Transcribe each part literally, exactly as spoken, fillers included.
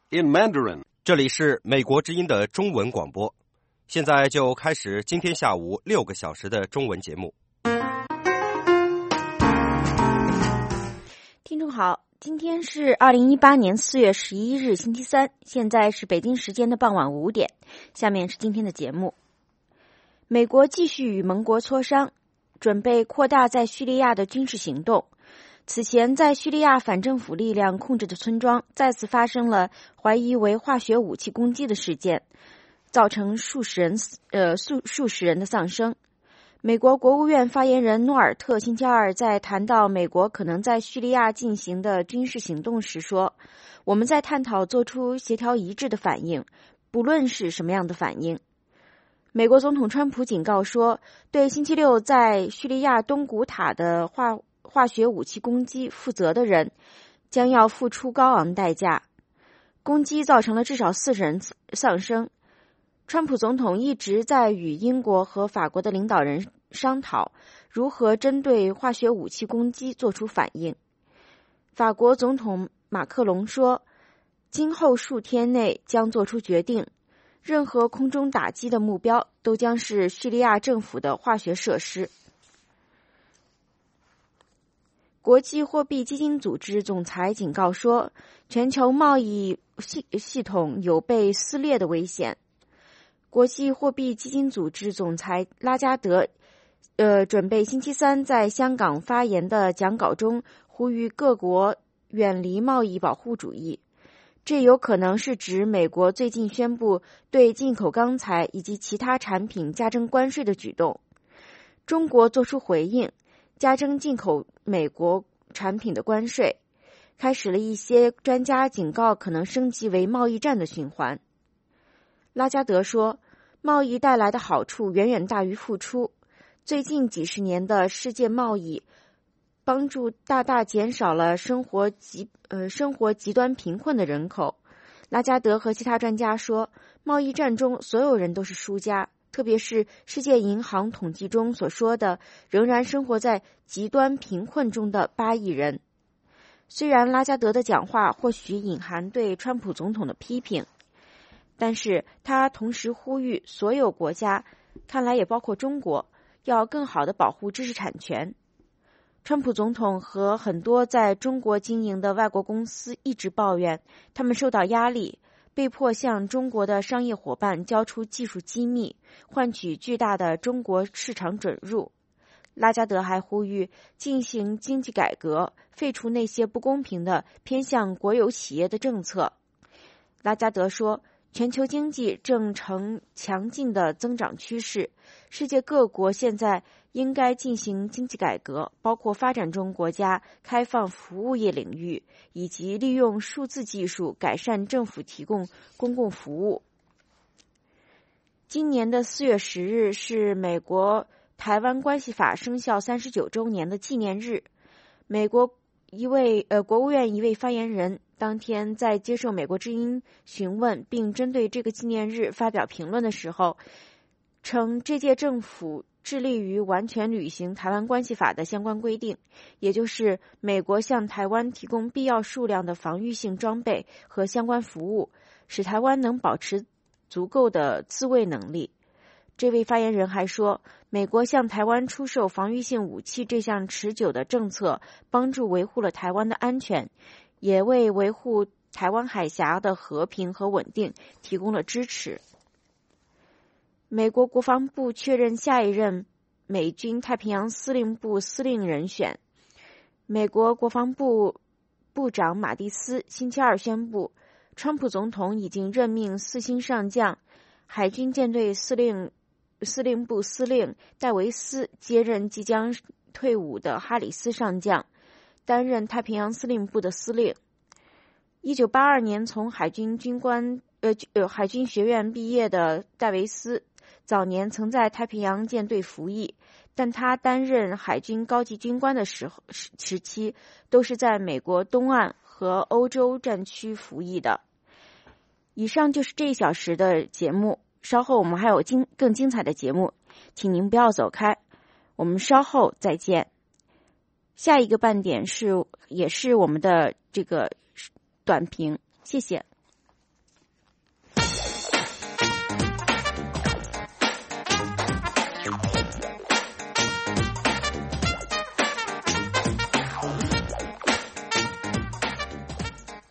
in Mandarin. 这里是美国之音的中文广播，现在就开始今天下午六个小时的中文节目。 听众好，今天是二零一八年四月十一日星期三，现在是北京时间的傍晚五点。下面是今天的节目。美国继续与盟国磋商，准备扩大在叙利亚的军事行动。此前在叙利亚反政府力量控制的村庄再次发生了怀疑为化学武器攻击的事件，造成数十人呃数数十人的丧生。美国国务院发言人诺尔特星期二在谈到美国可能在叙利亚进行的军事行动时说，我们在探讨做出协调一致的反应，不论是什么样的反应。美国总统川普警告说，对星期六在叙利亚东古塔的化化学武器攻击负责的人将要付出高昂代价。攻击造成了至少四十人丧生。川普总统一直在与英国和法国的领导人商讨如何针对化学武器攻击做出反应。法国总统马克龙说，今后数天内将做出决定，任何空中打击的目标都将是叙利亚政府的化学设施。国际货币基金组织总裁警告说，全球贸易系系统有被撕裂的危险。国际货币基金组织总裁拉加德呃，准备星期三在香港发言的讲稿中呼吁各国远离贸易保护主义。这有可能是指美国最近宣布对进口钢材以及其他产品加征关税的举动。中国作出回应，加征进口美国产品的关税，开始了一些专家警告可能升级为贸易战的循环。拉加德说，贸易带来的好处远远大于付出。最近几十年的世界贸易帮助大大减少了生活极呃生活极端贫困的人口。拉加德和其他专家说，贸易战中所有人都是输家，特别是世界银行统计中所说的仍然生活在极端贫困中的八亿人。虽然拉加德的讲话或许隐含对川普总统的批评，但是他同时呼吁所有国家，看来也包括中国，要更好地保护知识产权。川普总统和很多在中国经营的外国公司一直抱怨，他们受到压力，被迫向中国的商业伙伴交出技术机密，换取巨大的中国市场准入。拉加德还呼吁进行经济改革，废除那些不公平的偏向国有企业的政策。拉加德说，全球经济正呈强劲的增长趋势，世界各国现在应该进行经济改革，包括发展中国家开放服务业领域，以及利用数字技术改善政府提供公共服务。今年的四月十日是美国台湾关系法生效三十九周年的纪念日。美国一位呃国务院一位发言人当天在接受美国之音询问并针对这个纪念日发表评论的时候，称这届政府致力于完全履行台湾关系法的相关规定，也就是美国向台湾提供必要数量的防御性装备和相关服务，使台湾能保持足够的自卫能力。这位发言人还说，美国向台湾出售防御性武器这项持久的政策帮助维护了台湾的安全，也为维护台湾海峡的和平和稳定提供了支持。美国国防部确认下一任美军太平洋司令部司令人选。美国国防部部长马蒂斯星期二宣布，川普总统已经任命四星上将、海军舰队司令司令部司令戴维斯接任即将退伍的哈里斯上将，担任太平洋司令部的司令。一九八二年从海军军官呃呃海军学院毕业的戴维斯，早年曾在太平洋舰队服役，但他担任海军高级军官的时候时期都是在美国东岸和欧洲战区服役的。以上就是这一小时的节目，稍后我们还有精更精彩的节目，请您不要走开，我们稍后再见。下一个半点是也是我们的这个短评，谢谢。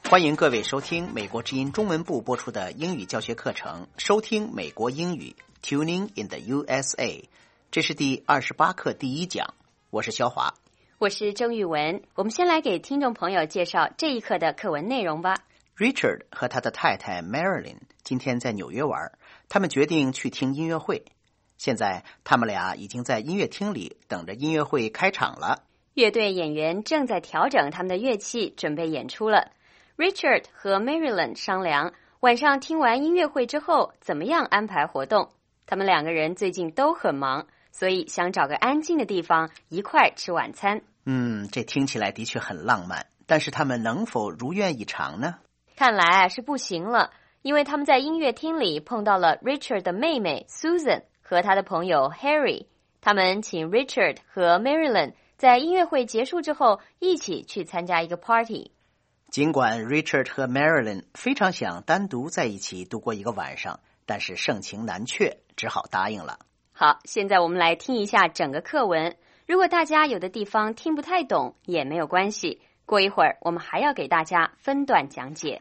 欢迎各位收听美国之音中文部播出的英语教学课程，收听美国英语 Tuning in the U S A。 这是第二十八课第一讲，我是肖华， 我是郑玉文。我们先来给听众朋友介绍这一课的课文内容吧。 Richard 和他的太太 Marilyn 今天在纽约玩，他们决定去听音乐会。现在他们俩已经在音乐厅里等着音乐会开场了。 乐队演员正在调整他们的乐器，准备演出了。Richard 和 Marilyn 商量，晚上听完音乐会之后怎么样安排活动。他们两个人最近都很忙，所以想找个安静的地方一块吃晚餐。 嗯，这听起来的确很浪漫，但是他们能否如愿以偿呢？ 看来是不行了，因为他们在音乐厅里碰到了 Richard 的妹妹 Susan 和他的朋友 Harry。 他们请 Richard 和 Marilyn 在音乐会结束之后一起去参加一个 party。 尽管 Richard 和 Marilyn 非常想单独在一起度过一个晚上，但是盛情难却，只好答应了。 好，现在我们来听一下整个课文。如果大家有的地方听不太懂也没有关系，过一会儿我们还要给大家分段讲解。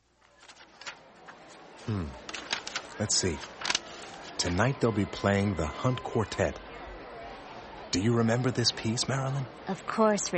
Hmm. Let's see. Tonight they'll be playing the Hunt Quartet. Do you remember this piece, Marilyn? Of course,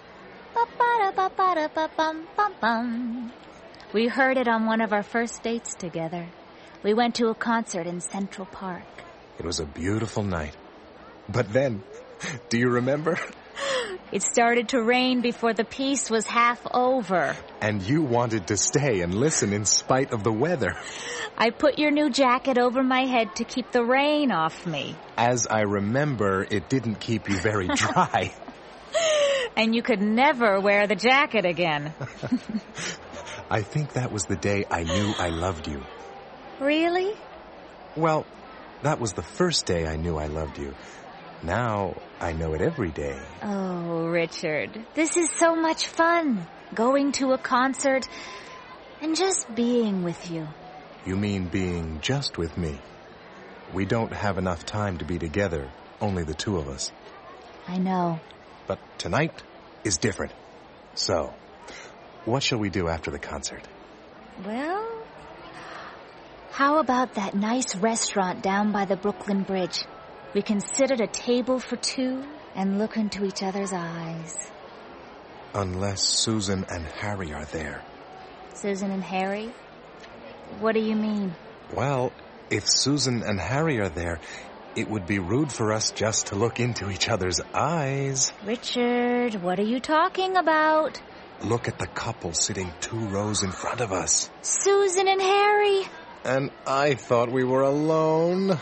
Richard.Ba-ba-da-ba-ba-da-ba-bum-bum-bum. We heard it on one of our first dates together. We went to a concert in Central Park. It was a beautiful night. But then, do you remember? It started to rain before the piece was half over. And you wanted to stay and listen in spite of the weather. I put your new jacket over my head to keep the rain off me. As I remember, it didn't keep you very dry. And you could never wear the jacket again. I think that was the day I knew I loved you. Really? Well, that was the first day I knew I loved you. Now, I know it every day. Oh, Richard, this is so much fun. Going to a concert and just being with you. You mean being just with me? We don't have enough time to be together, only the two of us. I know. But tonight is different. So, what shall we do after the concert? Well, how about that nice restaurant down by the Brooklyn Bridge? We can sit at a table for two and look into each other's eyes. Unless Susan and Harry are there. Susan and Harry? What do you mean? Well, if Susan and Harry are there, it would be rude for us just to look into each other's eyes. Richard, what are you talking about? Look at the couple sitting two rows in front of us. Susan and Harry. And I thought we were alone.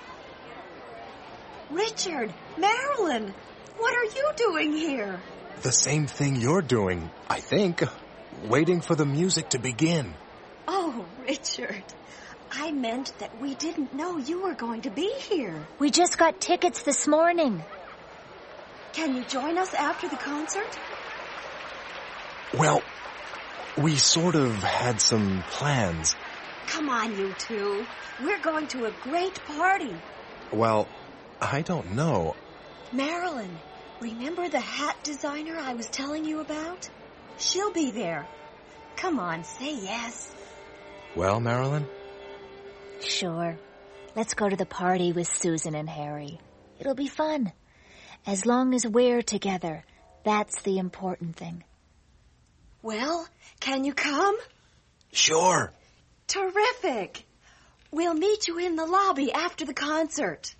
Richard, Marilyn, what are you doing here? The same thing you're doing, I think. Waiting for the music to begin. Oh, Richard, I meant that we didn't know you were going to be here. We just got tickets this morning. Can you join us after the concert? Well, we sort of had some plans. Come on, you two. We're going to a great party. Well, I don't know. Marilyn, remember the hat designer I was telling you about? She'll be there. Come on, say yes. Well, Marilyn? Sure. Let's go to the party with Susan and Harry. It'll be fun. As long as we're together, that's the important thing. Well, can you come? Sure. Terrific. We'll meet you in the lobby after the concert.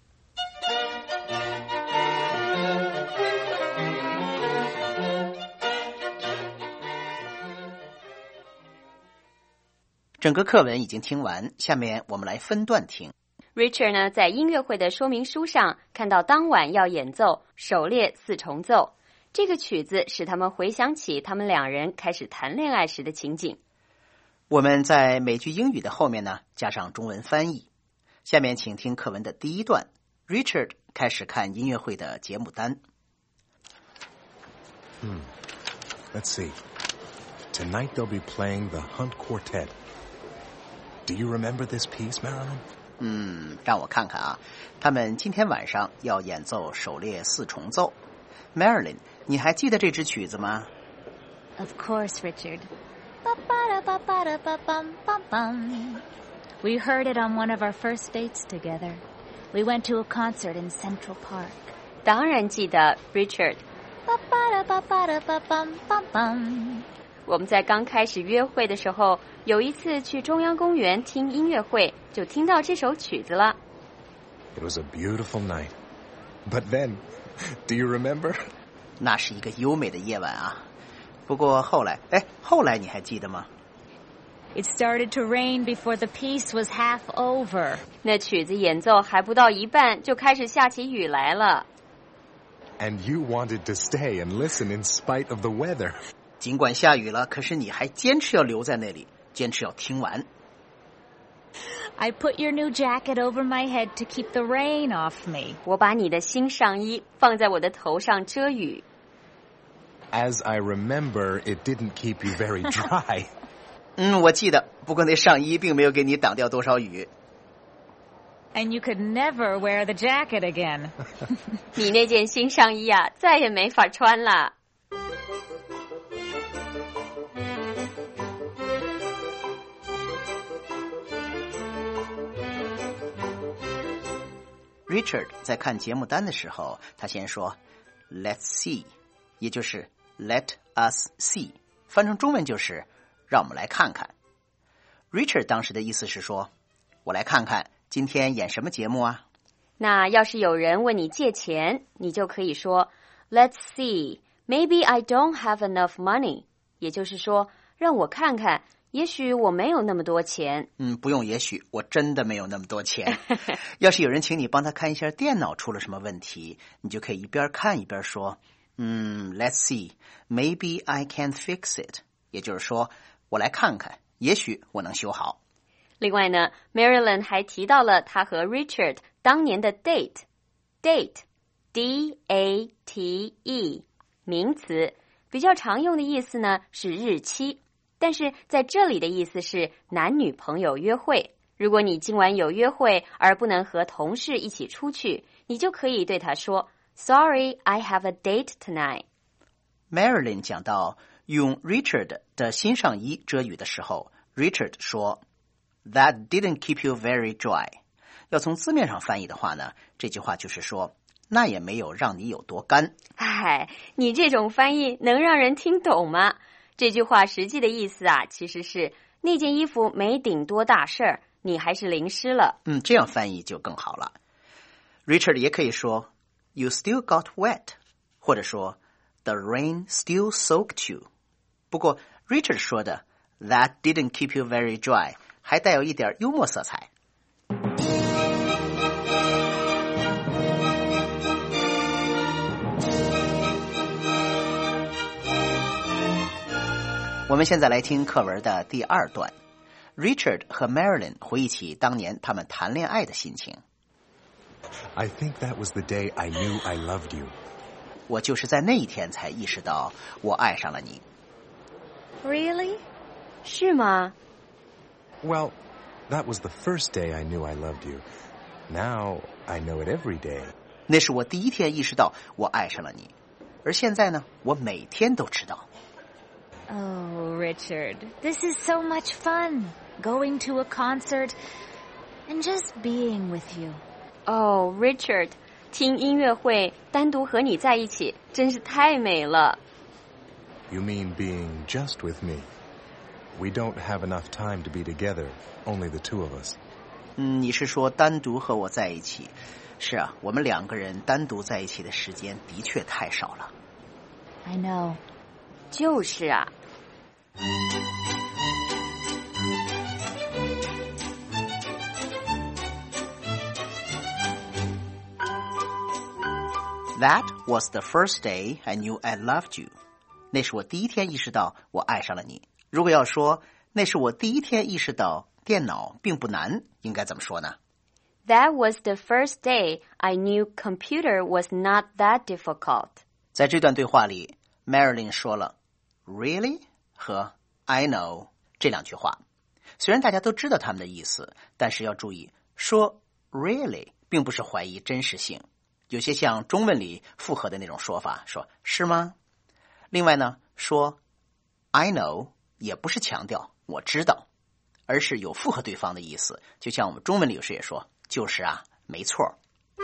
整个课文已经听完，下面我们来分段听。 Richard 呢，在音乐会的说明书上看到当晚要演奏狩猎四重奏，这个曲子使他们回想起他们两人开始谈恋爱时的情景。 我们在美句英语的后面呢，加上中文翻译。下面请听课文的第一段 ，Richard 开始看音乐会的节目单。 Hmm. Let's see. Tonight they'll be playing the Hunt Quartet. Do you remember this piece, Marilyn? 嗯，让我看看啊，他们今天晚上要演奏狩猎四重奏。Marilyn，你还记得这支曲子吗？ Of course, Richard. Ba-ba-da-ba-ba-da-ba-bum-bum-bum. We heard it on one of our first dates together. We went to a concert in Central Park. 当然记得 Richard。 Ba-ba-da-ba-ba-da-ba-bum-bum-bum. 我们在刚开始约会的时候，有一次去中央公园听音乐会，就听到这首曲子了。 It was a beautiful night. But then, do you remember? 那是一个优美的夜晚啊。不过后来，哎，后来你还记得吗？ It started to rain before the piece was half over. 那曲子演奏还不到一半，就开始下起雨来了。 And you wanted to stay and listen in spite of the weather. 尽管下雨了，可是你还坚持要留在那里，坚持要听完。 I put your new jacket over my head to keep the rain off me. 我把你的新上衣放在我的头上遮雨。 As I remember, it didn't keep you very dry. 嗯，我记得，不过那上衣并没有给你挡掉多少雨。 And you could never wear the jacket again. 你那件新上衣啊，再也没法穿了。 Richard 在看节目单的时候，他先说 Let's see， 也就是 Let us see， 翻成中文就是让我们来看看。 Richard 当时的意思是说，我来看看今天演什么节目啊。 那要是有人问你借钱，你就可以说 Let's see, maybe I don't have enough money， 也就是说让我看看，也许我没有那么多钱。 嗯，不用也许，我真的没有那么多钱。要是有人请你帮他看一下电脑出了什么问题，你就可以一边看一边说，嗯 Let's see, maybe I can fix it， 也就是说我来看看，也许我能修好。 另外呢 Marilyn 还提到了他和 Richard 当年的 date date D A T E 名词，比较常用的意思呢是日期，但是在这里的意思是男女朋友约会。如果你今晚有约会而不能和同事一起出去，你就可以对他说 Sorry, I have a date tonight。 Marilyn 讲到用 Richard 的新上衣遮雨的时候， Richard 说 That didn't keep you very dry。 要从字面上翻译的话呢，这句话就是说那也没有让你有多干。 哎，你这种翻译能让人听懂吗？这句话实际的意思啊，其实是那件衣服没顶多大事儿，你还是淋湿了。 嗯，这样翻译就更好了。 Richard 也可以说 You still got wet， 或者说 The rain still soaked you。 不过 Richard 说的 That didn't keep you very dry 还带有一点幽默色彩。我们现在来听课文的第二段。 Richard 和 Marilyn 回忆起当年他们谈恋爱的心情。 I think that was the day I knew I loved you. 我就是在那一天才意识到我爱上了你。 Really? 是吗？ Well, that was the first day I knew I loved you. Now I know it every day. 那是我第一天意识到我爱上了你，而现在呢，我每天都知道。 Oh, Richard, this is so much fun. Going to a concert and just being with you. 哦、oh, Richard， 听音乐会单独和你在一起真是太美了。 You mean being just with me? We don't have enough time to be together, only the two of us. 嗯，你是说单独和我在一起？是啊，我们两个人单独在一起的时间的确太少了。 I know. 就是啊。 That was the first day I knew I loved you. 那是我第一天意识到我爱上了你。如果要说那是我第一天意识到电脑并不难，应该怎么说呢？ That was the first day I knew computer was not that difficult. 在这段对话里 Marilyn 说了 Really 和 I know 这两句话。虽然大家都知道他们的意思，但是要注意说 Really 并不是怀疑真实性，有些像中文里复合的那种说法，说是吗？另外呢，说 I know 也不是强调我知道，而是有附和对方的意思，就像我们中文里有时也说就是啊，没错。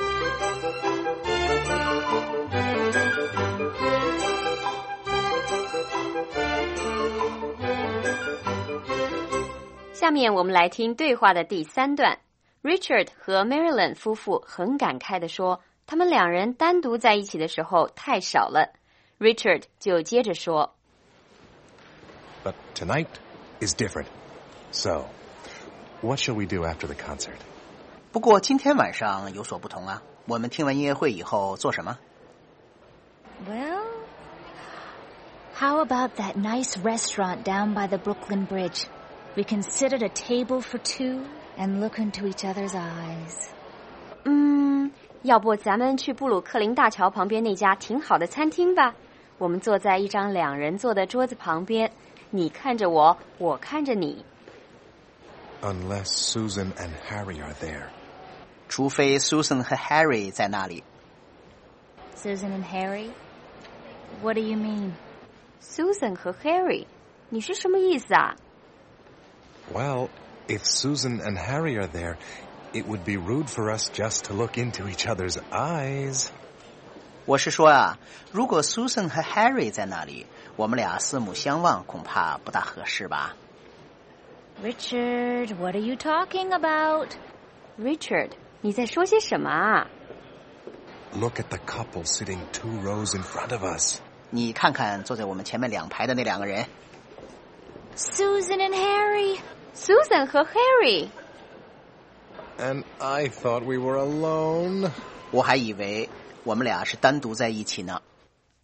下面我们来听对话的第三段。Richard 和 Marilyn 夫妇很感慨地说，他们两人单独在一起的时候太少了。Richard 就接着说 But tonight is different. So, what shall we do after the concert? 不过今天晚上有所不同啊，我们听完音乐会以后做什么？ Well, how about that nice restaurant down by the Brooklyn Bridge? We can sit at a table for two and look into each other's eyes. 嗯，要不咱们去布鲁克林大桥旁边那家挺好的餐厅吧？我们坐在一张两人坐的桌子旁边，你看着我，我看着你。 Unless Susan and Harry are there. 除非 Susan 和 Harry 在那里。 Susan and Harry? What do you mean? Susan 和 Harry， 你是什么意思啊？ Well, if Susan and Harry are there, it would be rude for us just to look into each other's eyes. 我是说啊，如果 Susan 和 Harry 在那里，我们俩四目相望，恐怕不大合适吧。 Richard, what are you talking about? Richard， 你在说些什么啊？ Look at the couple sitting two rows in front of us. 你看看坐在我们前面两排的那两个人。 Susan and Harry. Susan 和 Harry。 And I thought we were alone. 我还以为我们俩是单独在一起呢。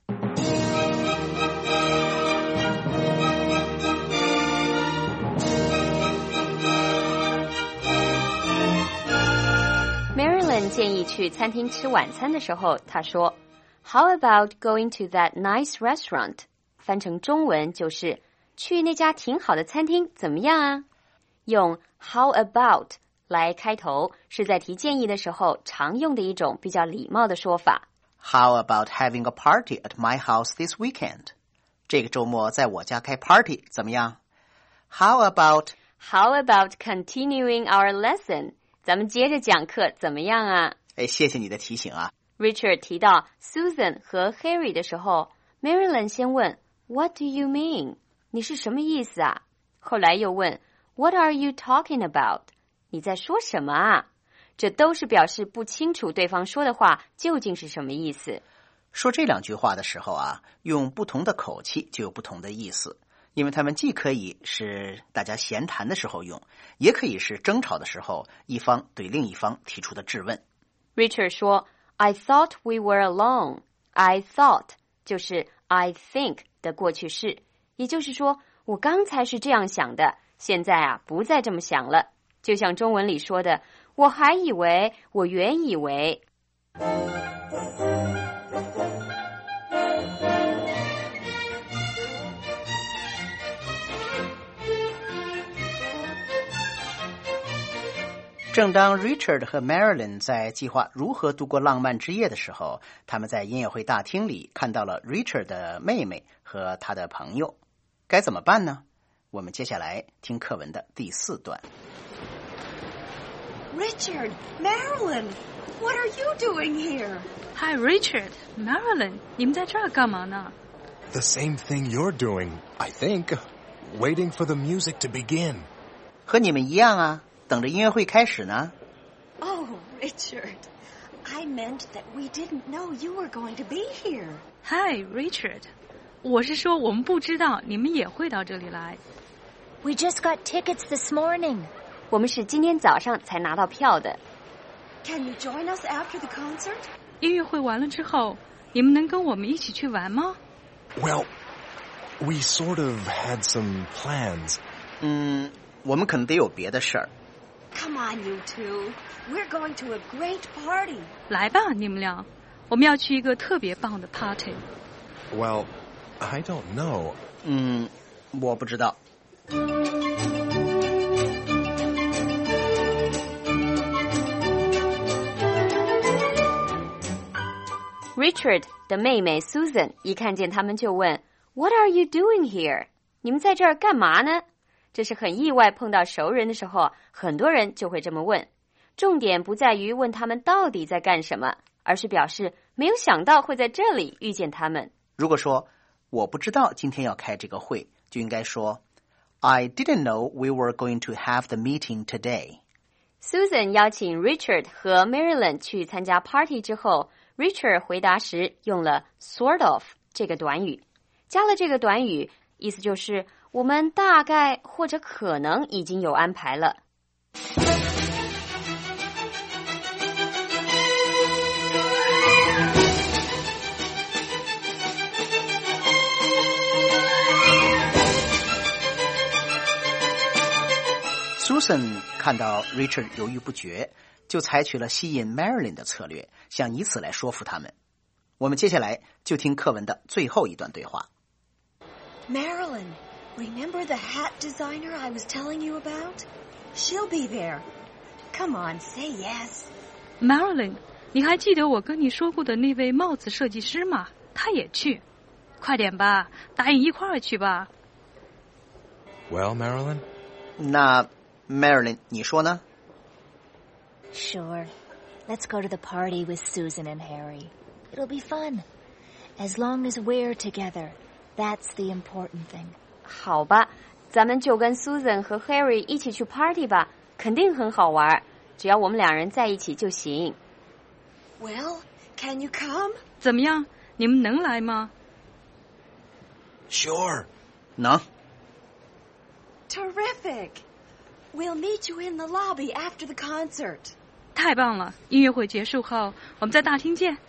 Marilyn 建议去餐厅吃晚餐的时候，她说 How about going to that nice restaurant? 翻成中文就是去那家挺好的餐厅怎么样啊？用 How about 来开头是在提建议的时候常用的一种比较礼貌的说法。 How about having a party at my house this weekend? 这个周末在我家开 party 怎么样？ How about How about continuing our lesson? 咱们接着讲课怎么样啊？ 哎，谢谢你的提醒啊。 Richard 提到 Susan 和 Harry 的时候， Marilyn 先问 What do you mean? 你是什么意思啊？后来又问 What are you talking about? 你在说什么啊？这都是表示不清楚对方说的话究竟是什么意思。 说这两句话的时候啊，用不同的口气就有不同的意思，因为他们既可以是大家闲谈的时候用，也可以是争吵的时候一方对另一方提出的质问。 Richard 说 I thought we were alone. I thought 就是 I think 的过去式，也就是说我刚才是这样想的，现在啊不再这么想了。就像中文里说的，我还以为，我原以为。 正当 Richard 和 Marilyn 在计划如何度过浪漫之夜的时候，他们在音乐会大厅里看到了 Richard 的妹妹和他的朋友。该怎么办呢？我们接下来听课文的第四段。 Richard, Marilyn, what are you doing here? Hi, Richard, Marilyn, 你们在这儿干嘛呢？ The same thing you're doing, I think. Waiting for the music to begin. 和你们一样啊，等着音乐会开始呢。 Oh, Richard, I meant that we didn't know you were going to be here. Hi, Richard, 我是说我们不知道你们也会到这里来。 We just got tickets this morning. 我们是今天早上才拿到票的。 Can you join us after the concert? 音乐会完了之后，你们能跟我们一起去玩吗？ Well, we sort of had some plans. 嗯，我们可能得有别的事儿。 Come on, you two. We're going to a great party. 来吧，你们俩，我们要去一个特别棒的 party。 Well, I don't know. 嗯，我不知道。 Richard 的妹妹 Susan 一看见他们就问 What are you doing here? 你们在这儿干嘛呢？这是很意外，碰到熟人的时候，很多人就会这么问。重点不在于问他们到底在干什么，而是表示没有想到会在这里遇见他们。 如果说我不知道今天要开这个会，就应该说 I didn't know we were going to have the meeting today. Susan 邀请 Richard 和 Marilyn 去参加 party 之后， Richard 回答时用了 sort of 这个短语。加了这个短语，意思就是我们大概或者可能已经有安排了。 Susan 看到 Richard 犹豫不决，就采取了吸引 Marilyn 的策略，想以此来说服他们。我们接下来就听课文的最后一段对话。 Marilyn, remember the hat designer I was telling you about? She'll be there. Come on, say yes. Marilyn, 你还记得我跟你说过的那位帽子设计师吗？他也去。快点吧，答应一块儿去吧。 Well, Marilyn? 那 Marilyn, 你说呢？ Sure. Let's go to the party with Susan and Harry. It'll be fun. As long as we're together, that's the important thing. 好吧，咱们就跟 Susan 和 Harry 一起去 party 吧，肯定很好玩，只要我们两人在一起就行。 Well, can you come? 怎么样？你们能来吗？ Sure. 能。 Terrific. We'll meet you in the lobby after the concert. 太棒了！音乐会结束后，我们在大厅见。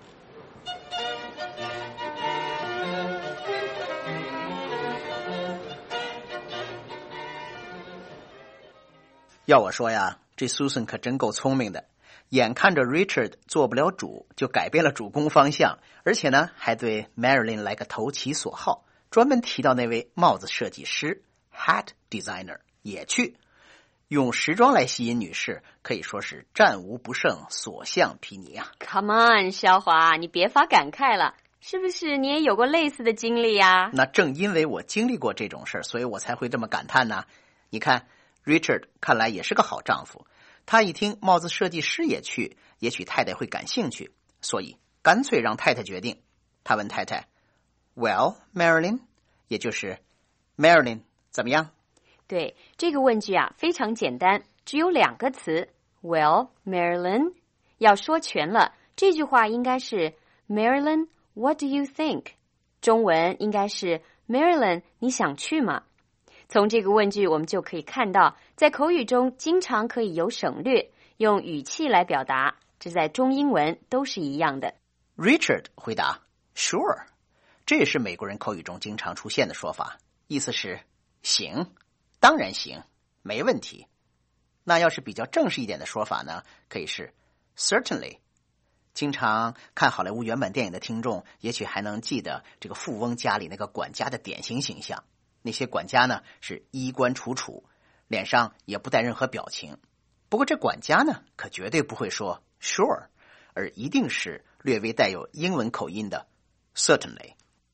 要我说呀，这 Susan 可真够聪明的，眼看着 Richard 做不了主，就改变了主攻方向，而且呢，还对 Marilyn 来个投其所好，专门提到那位帽子设计师 hat designer 也去。用时装来吸引女士，可以说是战无不胜，所向披靡啊 Come on, 肖华，你别发感慨了，是不是你也有过类似的经历呀？ 那正因为我经历过这种事儿，所以我才会这么感叹呢。你看 Richard 看来也是个好丈夫，他一听帽子设计师也去，也许太太会感兴趣，所以干脆让太太决定。他问太太 Well, Marilyn, 也就是 Marilyn 怎么样？ 对，这个问句啊非常简单，只有两个词 Well, Marilyn. 要说全了，这句话应该是 Marilyn, what do you think? 中文应该是 Marilyn, 你想去吗？从这个问句我们就可以看到，在口语中经常可以有省略，用语气来表达，这在中英文都是一样的。 Richard 回答 Sure. 这也是美国人口语中经常出现的说法，意思是行，当然行，没问题。那要是比较正式一点的说法呢，可以是 Certainly. 经常看好莱坞原版电影的听众也许还能记得这个富翁家里那个管家的典型形象，那些管家呢是衣冠楚楚，脸上也不带任何表情。不过这管家呢可绝对不会说 Sure， 而一定是略微带有英文口音的 Certainly。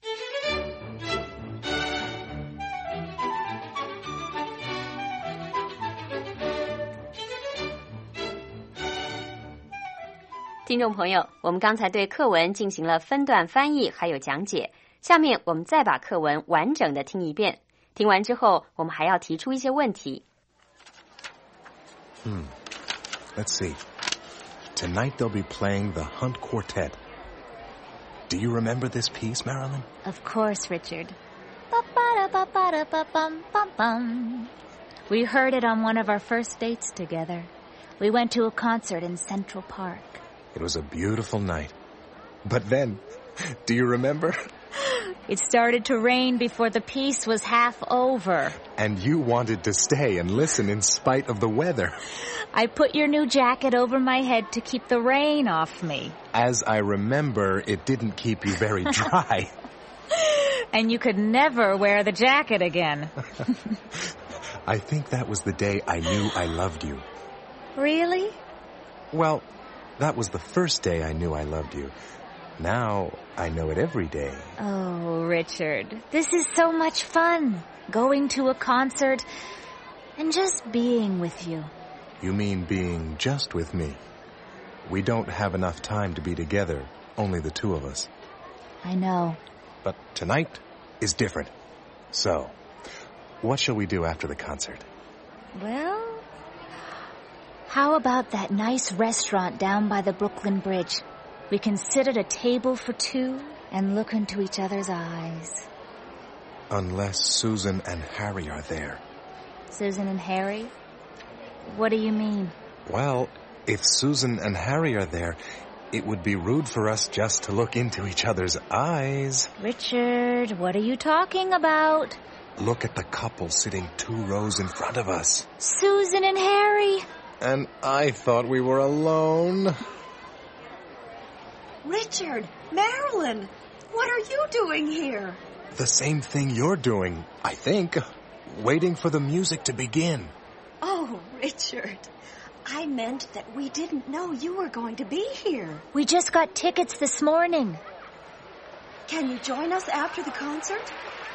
听众朋友，我们刚才对课文进行了分段翻译还有讲解，下面我们再把课文完整的听一遍，听完之后我们还要提出一些问题。 Hmm. Let's see. Tonight they'll be playing the Hunt Quartet. Do you remember this piece, Marilyn? Of course, Richard. Ba-ba-da-ba-ba-da-ba-bum-bum-bum. We heard it on one of our first dates together. We went to a concert in Central Park. It was a beautiful night. But then, do you remember? It started to rain before the piece was half over. And you wanted to stay and listen in spite of the weather. I put your new jacket over my head to keep the rain off me. As I remember, it didn't keep you very dry. And you could never wear the jacket again. I think that was the day I knew I loved you. Really? Well, that was the first day I knew I loved you. Now, I know it every day. Oh, Richard, this is so much fun. going to a concert, and just being with you. You mean being just with me? We don't have enough time to be together, only the two of us. I know. But tonight is different. So, what shall we do after the concert? Well, how about that nice restaurant down by the Brooklyn Bridge? We can sit at a table for two and look into each other's eyes. Unless Susan and Harry are there. Susan and Harry? What do you mean? Well, if Susan and Harry are there, it would be rude for us just to look into each other's eyes. Richard, what are you talking about? Look at the couple sitting two rows in front of us. Susan and Harry. And I thought we were alone. Richard, Marilyn, what are you doing here? The same thing you're doing, I think. Waiting for the music to begin. Oh, Richard, I meant that we didn't know you were going to be here. We just got tickets this morning. Can you join us after the concert?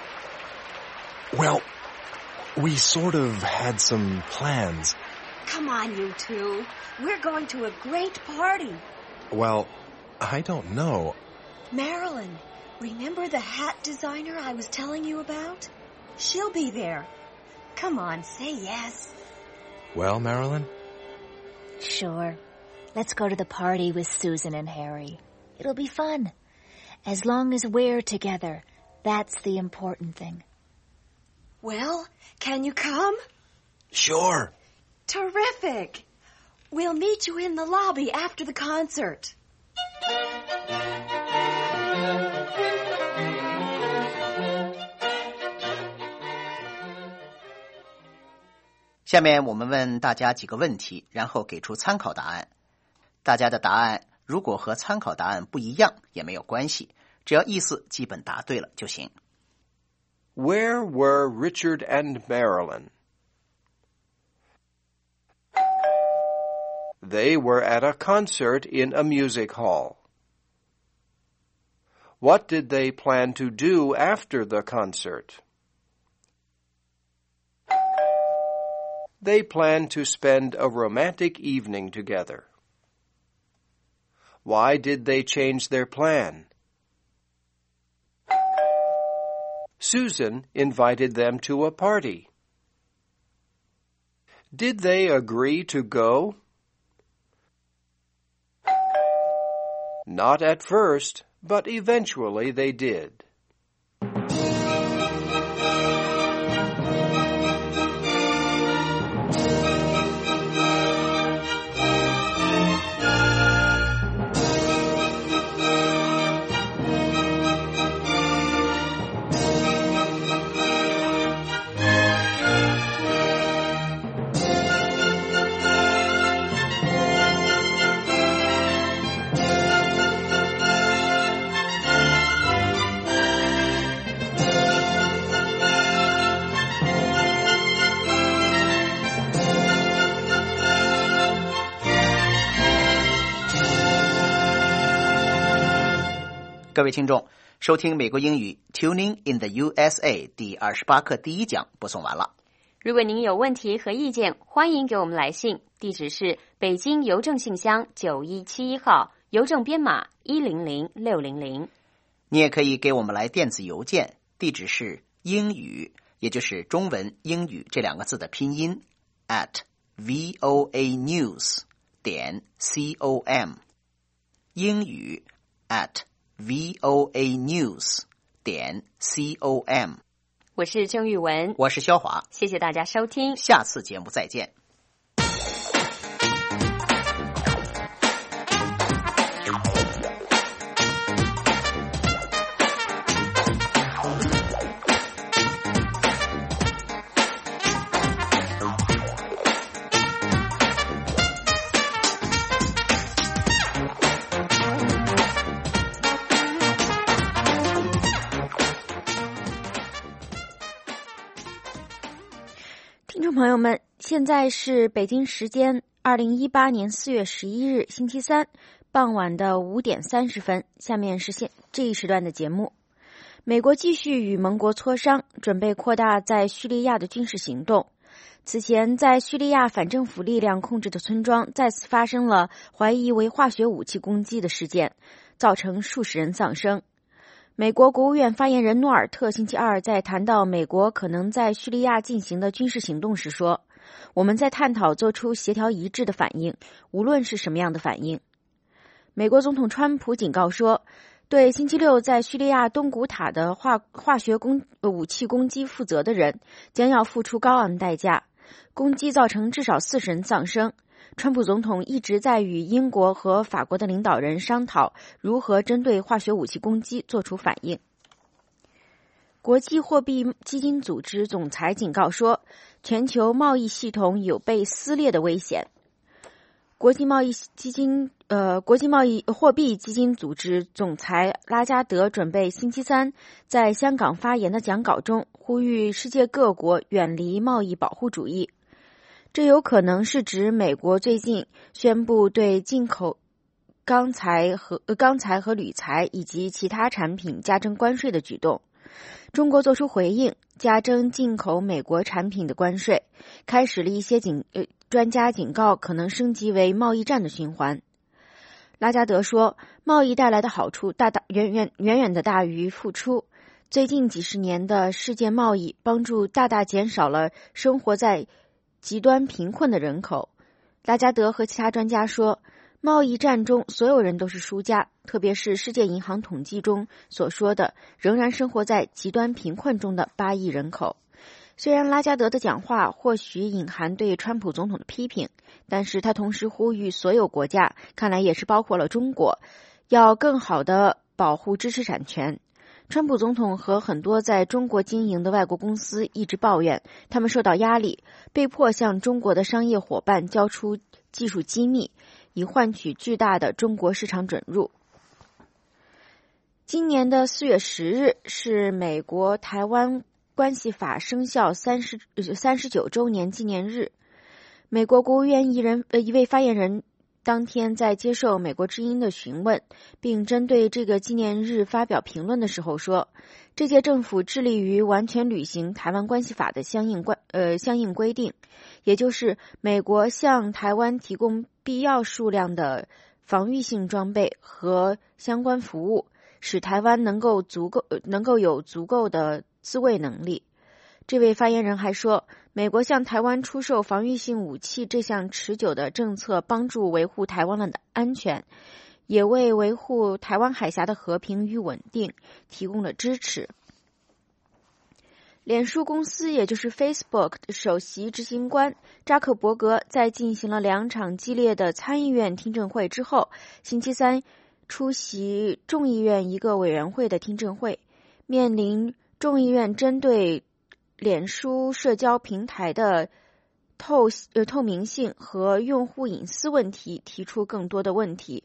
Well, we sort of had some plans. Come on, you two. We're going to a great party. Well, I don't know. Marilyn, remember the hat designer I was telling you about? She'll be there. Come on, say yes. Well, Marilyn? Sure. Let's go to the party with Susan and Harry. It'll be fun. As long as we're together, that's the important thing. Well, can you come? Sure. Terrific. We'll meet you in the lobby after the concert. 下面我们问大家几个问题，然后给出参考答案。大家的答案如果和参考答案不一样也没有关系，只要意思基本答对了就行。 Where were Richard and Marilyn? They were at a concert in a music hall. What did they plan to do after the concert? They planned to spend a romantic evening together. Why did they change their plan? Susan invited them to a party. Did they agree to go? Not at first, but eventually they did. 各位听众，收听美国英语 Tuning in the U S A 第二十八课第一讲播送完了。 如果您有问题和意见，欢迎给我们来信，地址是北京邮政信箱九一七一号，邮政编码一零零六零零。 你也可以给我们来电子邮件，地址是英语，也就是中文英语这两个字的拼音 at voanews 点 com， 英语 at voanews 点 com。 我是郑玉文， 我是肖华， 谢谢大家收听， 下次节目再见。 听众朋友们，现在是北京时间二零一八年四月十一日星期三傍晚的五点三十分。下面是现这一时段的节目。 美国继续与盟国磋商，准备扩大在叙利亚的军事行动。此前，在叙利亚反政府力量控制的村庄再次发生了怀疑为化学武器攻击的事件，造成数十人丧生。美国国务院发言人诺尔特星期二在谈到美国可能在叙利亚进行的军事行动时说，我们在探讨做出协调一致的反应，无论是什么样的反应。美国总统川普警告说，对星期六在叙利亚东古塔的化化学攻武器攻击负责的人将要付出高昂代价。攻击造成至少四十人丧生。川普总统一直在与英国和法国的领导人商讨如何针对化学武器攻击做出反应。国际货币基金组织总裁警告说，全球贸易系统有被撕裂的危险。国际贸易基金呃，国际贸易货币基金组织总裁拉加德准备星期三在香港发言的讲稿中呼吁世界各国远离贸易保护主义。这有可能是指美国最近宣布对进口钢材和、呃、钢材和铝材以及其他产品加征关税的举动。中国作出回应，加征进口美国产品的关税，开始了一些警呃专家警告可能升级为贸易战的循环。拉加德说，贸易带来的好处大大远远远远的大于付出。最近几十年的世界贸易帮助大大减少了生活在极端贫困的人口。拉加德和其他专家说，贸易战中所有人都是输家，特别是世界银行统计中所说的仍然生活在极端贫困中的八亿人口。虽然拉加德的讲话或许隐含对川普总统的批评，但是他同时呼吁所有国家，看来也是包括了中国，要更好地保护知识产权。川普总统和很多在中国经营的外国公司一直抱怨，他们受到压力，被迫向中国的商业伙伴交出技术机密，以换取巨大的中国市场准入。今年的四月十日是美国台湾关系法生效三十三十九周年纪念日。美国国务院一人呃一位发言人当天在接受美国之音的询问，并针对这个纪念日发表评论的时候说，这届政府致力于完全履行台湾关系法的相应关呃相应规定，也就是美国向台湾提供必要数量的防御性装备和相关服务，使台湾能够足够能够有足够的自卫能力。这位发言人还说，美国向台湾出售防御性武器这项持久的政策帮助维护台湾的安全，也为维护台湾海峡的和平与稳定提供了支持。脸书公司也就是 Facebook 的首席执行官扎克伯格在进行了两场激烈的参议院听证会之后，星期三出席众议院一个委员会的听证会，面临众议院针对脸书社交平台的透呃透明性和用户隐私问题提出更多的问题。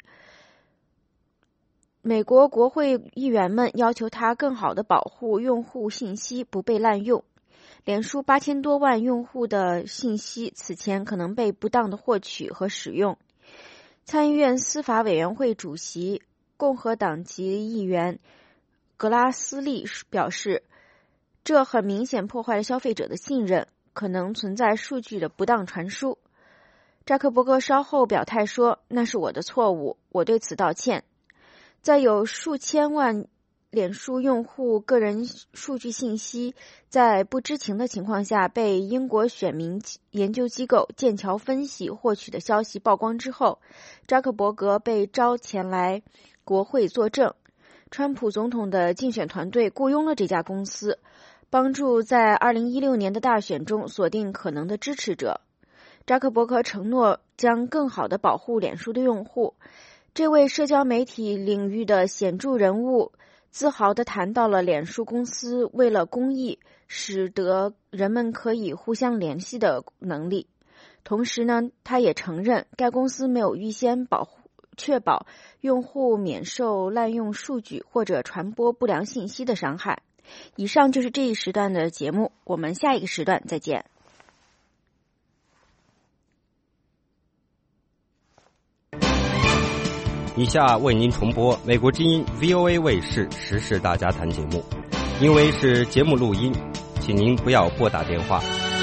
美国国会议员们要求他更好地保护用户信息不被滥用。脸书八千多万用户的信息此前可能被不当的获取和使用。参议院司法委员会主席共和党籍议员格拉斯利表示，这很明显破坏了消费者的信任，可能存在数据的不当传输。扎克伯格稍后表态说，那是我的错误，我对此道歉。在有数千万脸书用户个人数据信息在不知情的情况下被英国选民研究机构剑桥分析获取的消息曝光之后，扎克伯格被召前来国会作证。川普总统的竞选团队雇佣了这家公司，帮助在二零一六年的大选中锁定可能的支持者。扎克伯格承诺将更好地保护脸书的用户。这位社交媒体领域的显著人物自豪地谈到了脸书公司为了公益使得人们可以互相联系的能力。同时呢，他也承认该公司没有预先保护确保用户免受滥用数据或者传播不良信息的伤害。以上就是这一时段的节目，我们下一个时段再见。 以下为您重播美国之音 V O A 卫视时事大家谈节目。 因为是节目录音，请您不要拨打电话。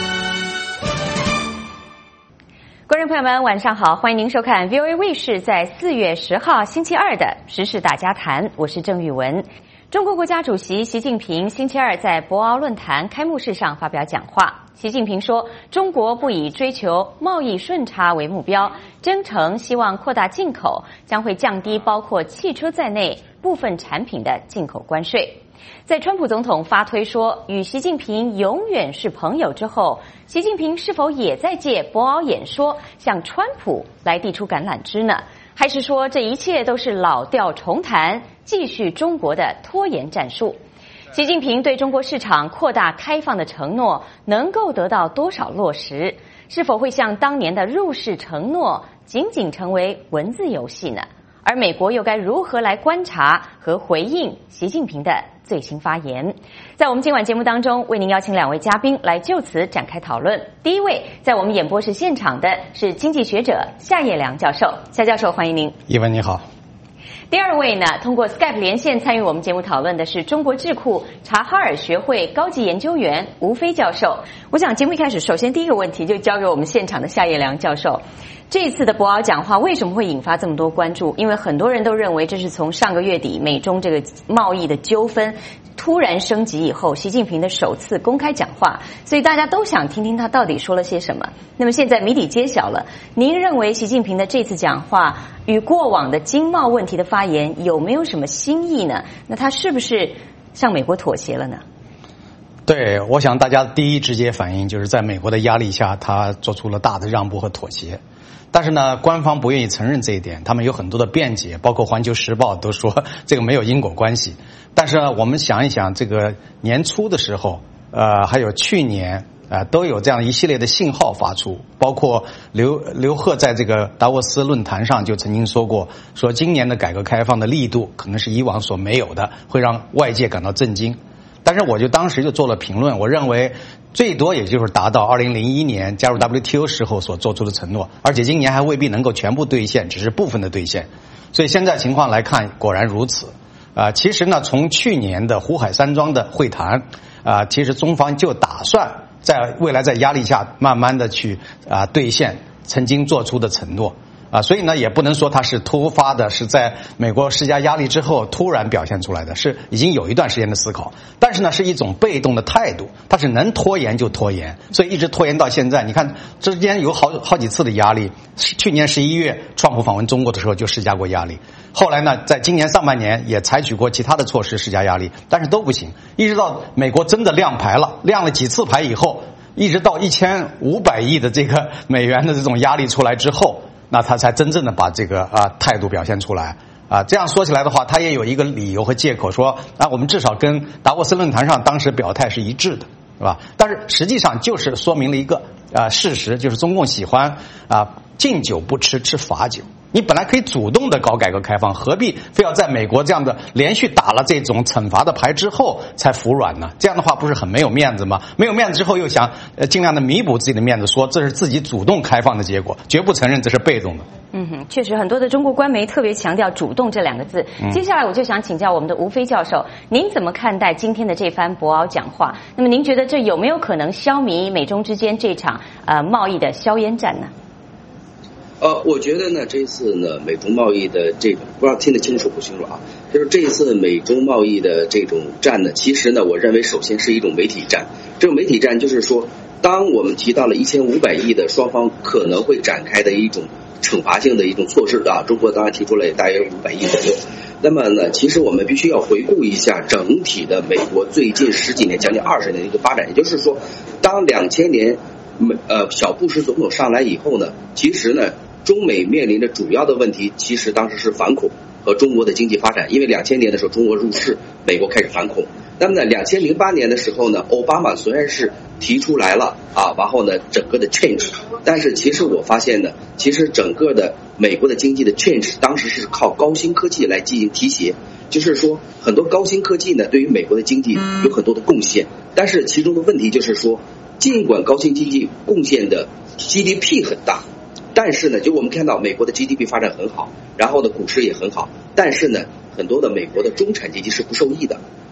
观众朋友们，晚上好，欢迎您收看 V O A 卫视在四月十号星期二的时事大家谈，我是郑玉文。中国国家主席习近平星期二在博鳌论坛开幕式上发表讲话。习近平说，中国不以追求贸易顺差为目标，真诚希望扩大进口，将会降低包括汽车在内部分产品的进口关税。在川普总统发推说与习近平永远是朋友之后，习近平是否也在借博鳌演说向川普来递出橄榄枝呢？还是说这一切都是老调重弹，继续中国的拖延战术？习近平对中国市场扩大开放的承诺能够得到多少落实？是否会像当年的入世承诺仅仅成为文字游戏呢？而美国又该如何来观察和回应习近平的最新发言？在我们今晚节目当中，为您邀请两位嘉宾来就此展开讨论。第一位在我们演播室现场的是经济学者夏业良教授，夏教授欢迎您。 一文你好。 第二位呢，通过 Skype 连线参与我们节目讨论的是中国智库察哈尔学会高级研究员吴飞教授。我想节目一开始，首先第一个问题就交给我们现场的夏业良教授。这次的博鳌讲话为什么会引发这么多关注？因为很多人都认为这是从上个月底美中这个贸易的纠纷突然升级以后，习近平的首次公开讲话，所以大家都想听听他到底说了些什么。那么现在谜底揭晓了，您认为习近平的这次讲话与过往的经贸问题的发言有没有什么新意呢？那他是不是向美国妥协了呢？ 对，我想大家第一直接反应就是在美国的压力下，他做出了大的让步和妥协。但是呢，官方不愿意承认这一点，他们有很多的辩解，包括《环球时报》都说这个没有因果关系。但是呢，我们想一想，这个年初的时候，呃，还有去年，呃，都有这样一系列的信号发出，包括刘刘鹤在这个达沃斯论坛上就曾经说过，说今年的改革开放的力度可能是以往所没有的，会让外界感到震惊。但是我就当时就做了评论，我认为最多也就是达到二零零一年加入 W T O 时候所做出的承诺，而且今年还未必能够全部兑现，只是部分的兑现。所以现在情况来看，果然如此。啊、呃，其实呢，从去年的胡海山庄的会谈，啊、呃，其实中方就打算在未来在压力下慢慢的去啊、呃、兑现曾经做出的承诺。啊，所以呢，也不能说它是突发的，是在美国施加压力之后突然表现出来的，是已经有一段时间的思考。但是呢，是一种被动的态度，它是能拖延就拖延，所以一直拖延到现在。你看之间有好好几次的压力，去年十一月川普访问中国的时候就施加过压力，后来呢，在今年上半年也采取过其他的措施施加压力，但是都不行。一直到美国真的亮牌了，亮了几次牌以后，一直到一千五百亿的这个美元的这种压力出来之后，那他才真正的把这个啊态度表现出来啊。这样说起来的话，他也有一个理由和借口说啊，我们至少跟达沃斯论坛上当时表态是一致的，是吧？但是实际上就是说明了一个啊事实，就是中共喜欢啊敬酒不吃吃罚酒。你本来可以主动的搞改革开放，何必非要在美国这样的连续打了这种惩罚的牌之后才服软呢？这样的话不是很没有面子吗？没有面子之后又想呃尽量的弥补自己的面子，说这是自己主动开放的结果，绝不承认这是被动的。 嗯哼，确实很多的中国官媒特别强调主动这两个字。嗯、接下来我就想请教我们的吴飞教授，您怎么看待今天的这番博鳌讲话？那么您觉得这有没有可能消弭美中之间这场呃贸易的硝烟战呢？ 呃，我觉得呢，这次呢，美中贸易的这种不知道听得清楚不清楚啊，就是这次美中贸易的这种战呢，其实呢，我认为首先是一种媒体战。这种媒体战就是说，当我们提到了一千五百亿的双方可能会展开的一种惩罚性的一种措施啊，中国当然提出了大约五百亿左右。那么呢，其实我们必须要回顾一下整体的美国最近十几年、将近二十年的一个发展。也就是说，当两千年美呃小布什总统上来以后呢，其实呢，中美面临的主要的问题，其实当时是反恐和中国的经济发展。因为两千年的时候中国入世，美国开始反恐。那么呢，两千零八年的时候呢，奥巴马虽然是提出来了啊，然后呢，整个的 change， 但是其实我发现呢，其实整个的美国的经济的 change 当时是靠高新科技来进行提携，就是说很多高新科技呢对于美国的经济有很多的贡献，但是其中的问题就是说，尽管高新经济贡献的 G D P 很大，但是呢，就我们看到美国的 G D P 发展很好，然后呢股市也很好，但是呢，很多的美国的中产阶级是不受益的。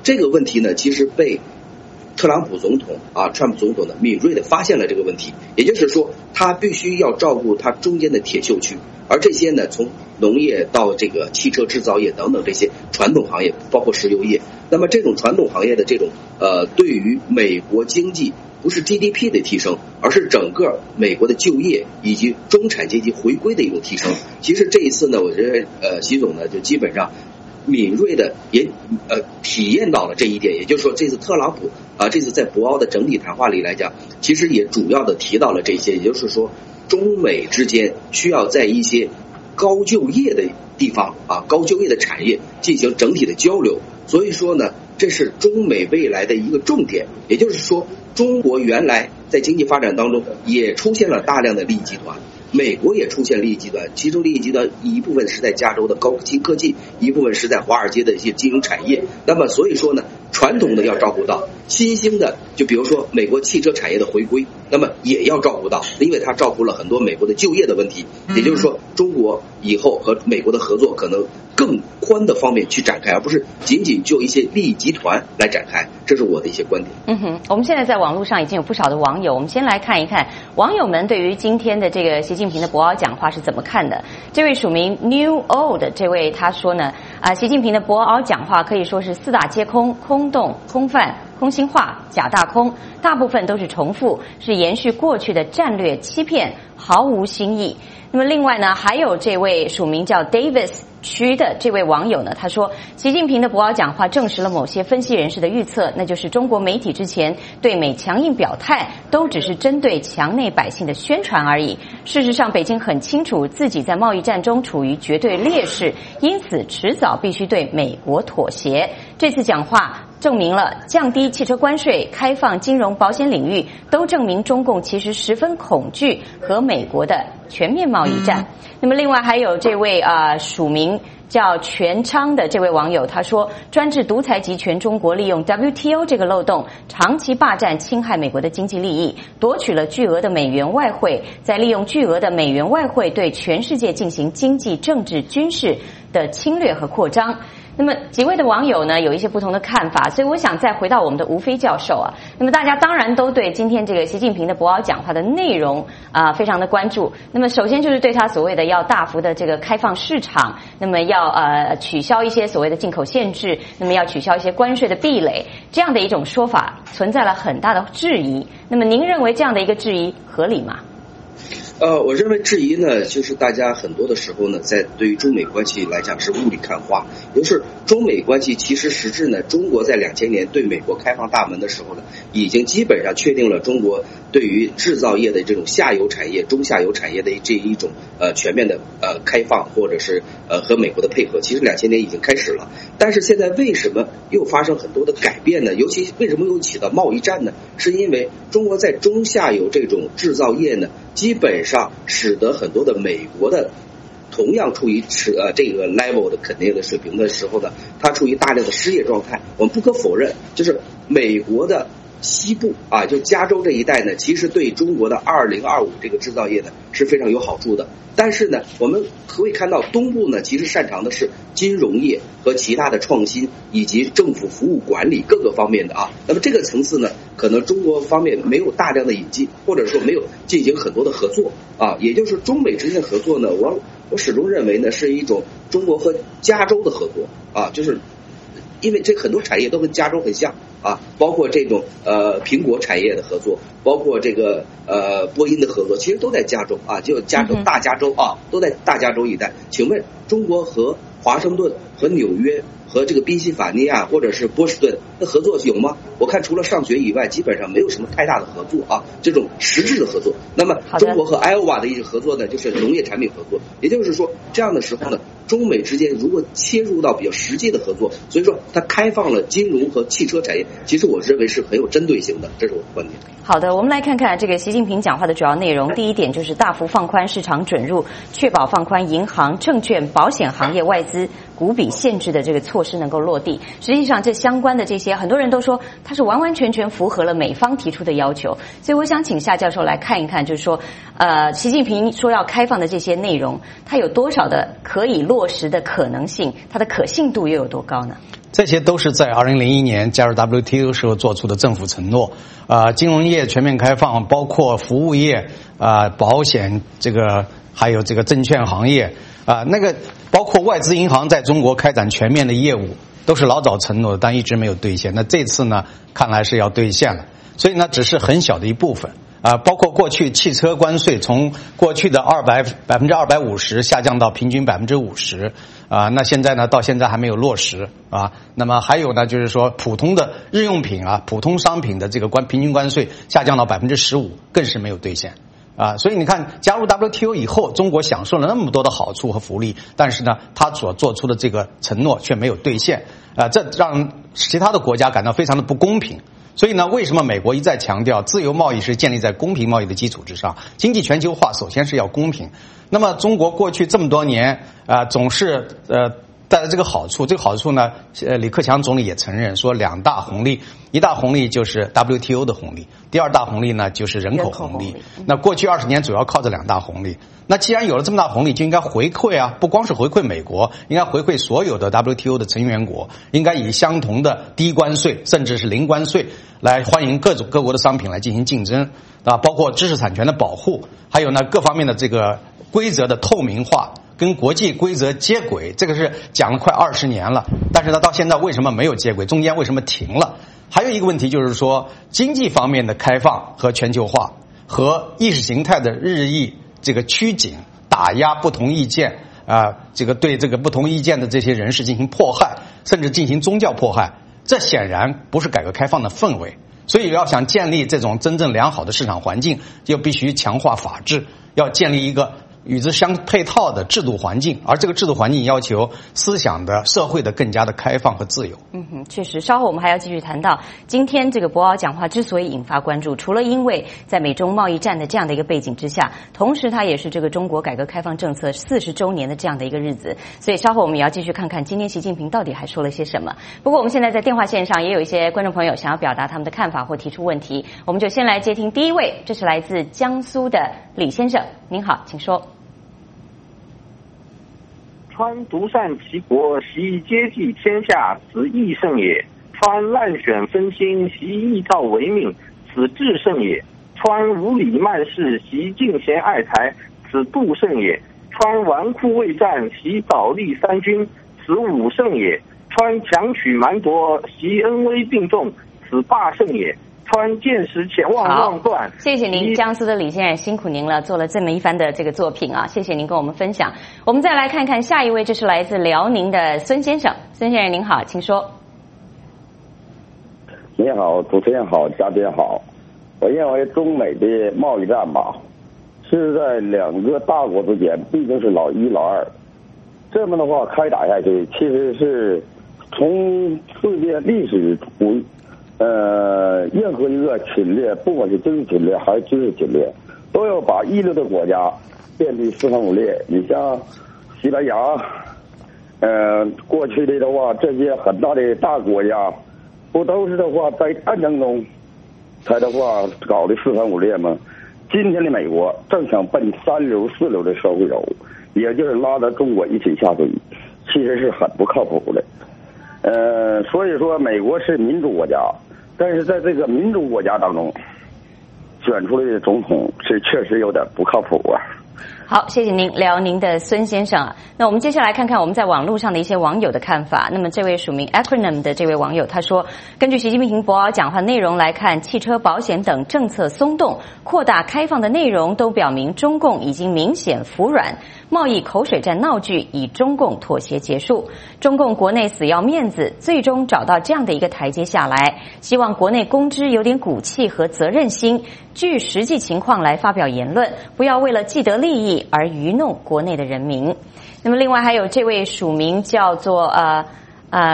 这个问题呢，其实被特朗普总统啊，川普总统呢敏锐的发现了这个问题，也就是说，他必须要照顾他中间的铁锈区，而这些呢，从农业到这个汽车制造业等等这些传统行业，包括石油业，那么这种传统行业的这种呃，对于美国经济不是 G D P 的提升，而是整个美国的就业以及中产阶级回归的一种提升。其实这一次呢，我觉得呃，习总呢就基本上敏锐的也呃体验到了这一点，也就是说，这次特朗普啊、呃，这次在博鳌的整体谈话里来讲，其实也主要的提到了这些，也就是说，中美之间需要在一些高就业的地方啊，高就业的产业进行整体的交流。所以说呢，这是中美未来的一个重点，也就是说，中国原来在经济发展当中也出现了大量的利益集团。美国也出现利益集团，其中利益集团一部分是在加州的高新科技，一部分是在华尔街的一些金融产业。那么所以说呢，传统的要照顾到，新兴的就比如说美国汽车产业的回归，那么也要照顾到，因为它照顾了很多美国的就业的问题。也就是说，中国以后和美国的合作可能更宽的方面去展开，而不是仅仅就一些利益集团来展开。这是我的一些观点。 嗯哼，我们现在在网络上已经有不少的网友，我们先来看一看网友们对于今天的这个习近平的博鳌讲话是怎么看的。这位署名 New Old 这位他说呢，啊，习近平的博鳌讲话可以说是四大皆空，空洞、空泛、空心化、假大空，大部分都是重复，是延续过去的战略欺骗，毫无新意。那么另外呢，还有这位署名叫 Davis 区的这位网友呢，他说，习近平的博鳌讲话证实了某些分析人士的预测，那就是中国媒体之前对美强硬表态都只是针对墙内百姓的宣传而已。事实上，北京很清楚自己在贸易战中处于绝对劣势，因此迟早必须对美国妥协。这次讲话证明了降低汽车关税、开放金融保险领域，都证明中共其实十分恐惧和美国的全面贸易战。那么另外还有这位啊、呃、署名叫全昌的这位网友，他说，专制独裁集权中国利用 W T O 这个漏洞，长期霸占侵害美国的经济利益，夺取了巨额的美元外汇，再利用巨额的美元外汇对全世界进行经济、政治、军事的侵略和扩张。那么几位的网友呢有一些不同的看法，所以我想再回到我们的吴飞教授啊。那么大家当然都对今天这个习近平的博鳌讲话的内容啊、呃、非常的关注。那么首先就是对他所谓的要大幅的这个开放市场，那么要呃取消一些所谓的进口限制，那么要取消一些关税的壁垒，这样的一种说法存在了很大的质疑。那么您认为这样的一个质疑合理吗？ 呃，我认为质疑呢，就是大家很多的时候呢，在对于中美关系来讲是雾里看花。也就是中美关系其实实质呢，中国在两千年对美国开放大门的时候呢，已经基本上确定了中国对于制造业的这种下游产业、中下游产业的这一种呃全面的呃开放，或者是呃和美国的配合。其实两千年已经开始了，但是现在为什么又发生很多的改变呢？尤其为什么又起到贸易战呢？是因为中国在中下游这种制造业呢，基本上使得很多的美国的同样处于呃这个 level 的肯定的水平的时候呢，它处于大量的失业状态。我们不可否认，就是美国的西部啊，就加州这一带呢，其实对中国的二零二五这个制造业呢是非常有好处的。但是呢，我们可以看到东部呢，其实擅长的是金融业和其他的创新以及政府服务管理各个方面的啊。那么这个层次呢，可能中国方面没有大量的引进，或者说没有进行很多的合作啊。也就是中美之间的合作呢，我我始终认为呢，是一种中国和加州的合作啊，就是因为这很多产业都跟加州很像啊，包括这种呃苹果产业的合作，包括这个呃波音的合作，其实都在加州啊，就加州大加州啊，都在大加州一带。请问中国和华盛顿和纽约和这个宾夕法尼亚或者是波士顿的合作有吗？我看除了上学以外，基本上没有什么太大的合作啊，这种实质的合作。那么中国和艾欧瓦的一些合作呢，就是农业产品合作。也就是说，这样的时候呢，中美之间如果切入到比较实际的合作，所以说它开放了金融和汽车产业，其实我认为是很有针对性的，这是我的观点。 好的，我们来看看这个习近平讲话的主要内容。第一点就是大幅放宽市场准入，确保放宽银行、证券、保险行业外资股比限制的这个措施能够落地。实际上，这相关的这些很多人都说它是完完全全符合了美方提出的要求。所以我想请夏教授来看一看，就是说，呃，习近平说要开放的这些内容，它有多少的可以落实的可能性，它的可信度又有多高呢？ 这些都是在二零零一年加入 W T O 时候做出的政府承诺，啊，金融业全面开放，包括服务业啊、保险这个，还有这个证券行业啊，那个包括外资银行在中国开展全面的业务，都是老早承诺的，但一直没有兑现。那这次呢，看来是要兑现了，所以呢，只是很小的一部分。啊，包括过去汽车关税从过去的二百百分之二百五十下降到平均百分之五十，啊，那现在呢，到现在还没有落实啊。那么还有呢，就是说普通的日用品啊，普通商品的这个关平均关税下降到百分之十五，更是没有兑现。啊，所以你看，加入 W T O 以后，中国享受了那么多的好处和福利，但是呢，他所做出的这个承诺却没有兑现，啊，这让其他的国家感到非常的不公平。所以呢，为什么美国一再强调自由贸易是建立在公平贸易的基础之上？经济全球化首先是要公平。那么中国过去这么多年啊、呃，总是呃带来这个好处，这个好处呢，呃，李克强总理也承认说，两大红利，一大红利就是 W T O 的红利，第二大红利呢就是人口红利。那过去二十年主要靠这两大红利。那既然有了这么大红利，就应该回馈啊，不光是回馈美国，应该回馈所有的 W T O 的成员国，应该以相同的低关税，甚至是零关税来欢迎各种各国的商品来进行竞争啊，包括知识产权的保护，还有呢各方面的这个规则的透明化，跟国际规则接轨，这个是讲了快二十年了，但是呢到现在为什么没有接轨？中间为什么停了？还有一个问题就是说，经济方面的开放和全球化和意识形态的日益这个趋紧，打压不同意见啊，这个对这个不同意见的这些人士进行迫害，甚至进行宗教迫害，这显然不是改革开放的氛围。所以要想建立这种真正良好的市场环境，就必须强化法治，要建立一个与之相配套的制度环境，而这个制度环境要求思想的、社会的更加的开放和自由。 嗯哼，确实，稍后我们还要继续谈到今天这个博鳌讲话之所以引发关注，除了因为在美中贸易战的这样的一个背景之下，同时它也是这个中国改革开放政策四十周年的这样的一个日子，所以稍后我们也要继续看看今天习近平到底还说了些什么。不过我们现在在电话线上也有一些观众朋友想要表达他们的看法或提出问题，我们就先来接听第一位，这是来自江苏的李先生，您好，请说。 川独善其国，习接济天下，此义胜也；川滥选分心，习易造为命，此智胜也；川无礼慢事，习敬贤爱才，此妒胜也；川纨绔未战，习倒立三军，此武胜也；川强取蛮夺，习恩威并重，此霸胜也；川见识潜望望断。 谢谢您，江苏的李先生，辛苦您了，做了这么一番的这个作品啊，谢谢您跟我们分享。我们再来看看下一位，这是来自辽宁的孙先生，孙先生您好，请说。 你好，主持人好，嘉宾好。我认为中美的贸易战吧，是在两个大国之间，毕竟是老一老二，这么的话开打下去，其实是从世界历史无。呃，任何一个侵略，不管是经济侵略还是军事侵略，都要把一流的国家变得四分五裂。你像西班牙，呃，过去的的话，这些很大的大国家，不都是的话在战争中才的话搞的四分五裂吗？今天的美国正想奔三流四流的社会走，也就是拉着中国一起下水，其实是很不靠谱的。呃，所以说美国是民主国家。但是在这个民主国家当中，选出来的总统是确实有点不靠谱啊。 好，谢谢您，辽宁的孙先生。那我们接下来看看我们在网络上的一些网友的看法。那么这位署名 acronym 的这位网友他说，根据习近平博鳌讲话内容来看，汽车保险等政策松动、扩大开放的内容都表明中共已经明显服软，贸易口水战闹剧以中共妥协结束。中共国内死要面子，最终找到这样的一个台阶下来，希望国内公知有点骨气和责任心，据实际情况来发表言论，不要为了既得利益而愚弄国内的人民。那么另外还有这位署名叫做呃呃